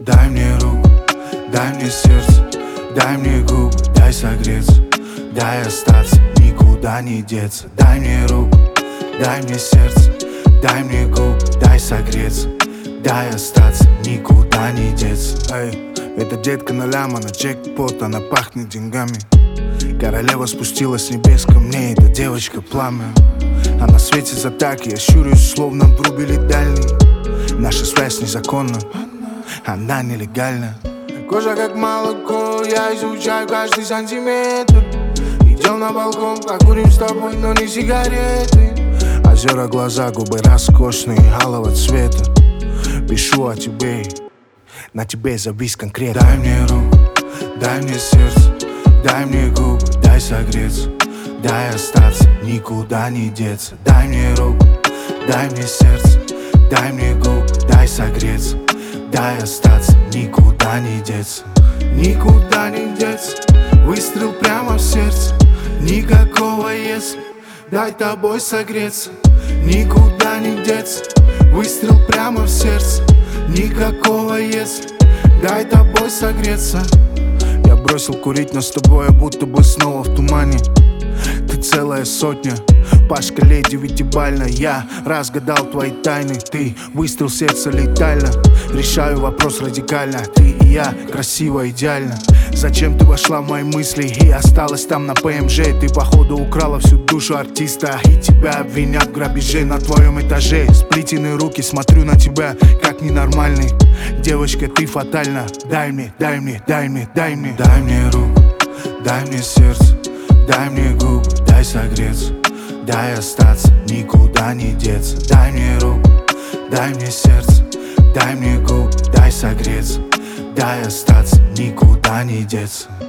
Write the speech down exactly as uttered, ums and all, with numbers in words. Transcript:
Дай мне руку, дай мне сердце, дай мне губы, дай согреться, дай остаться, никуда не деться. Дай мне руку, дай мне сердце, дай мне губы, дай согреться, дай остаться, никуда не деться. Эй, эта детка на ляма, на джекпот, она пахнет деньгами. Королева спустилась с небес ко мне, эта девочка пламя. Она светится так, я щурюсь, словно врубили дальний. Наша связь незаконна, она нелегальна. Кожа как молоко, я изучаю каждый сантиметр. Идем на балкон, покурим с тобой, но не сигареты. Озера, глаза, губы роскошные, алого цвета. Пишу о тебе, на тебе завис конкретно. Дай мне руку, дай мне сердце, дай мне губы, дай согреться, дай остаться, никуда не деться. Дай мне руку, дай мне сердце, дай мне губы, дай согреться, дай остаться, никуда не деться. Никуда не деться, выстрел прямо в сердце. Никакого если, дай тобой согреться. Никуда не деться, выстрел прямо в сердце. Никакого если, дай тобой согреться. Я бросил курить, но с тобой я будто бы снова в тумане. Ты целая сотня, по шкале девятибалльно. Я разгадал твои тайны, ты выстрел сердца летально. Решаю вопрос радикально, ты и я, красиво, идеально. Зачем ты вошла в мои мысли и осталась там на ПМЖ? Ты походу украла всю душу артиста, и тебя обвинят в грабеже на твоем этаже. Сплетены руки, смотрю на тебя как ненормальный. Девочка, ты фатальна. Дай мне, дай мне, дай мне, дай мне. Дай мне руку, дай мне сердце, дай мне губы, дай согреться, дай остаться, никуда не деться. Дай мне руку, дай мне сердце, дай мне губы, дай согреться, дай остаться, никуда не деться.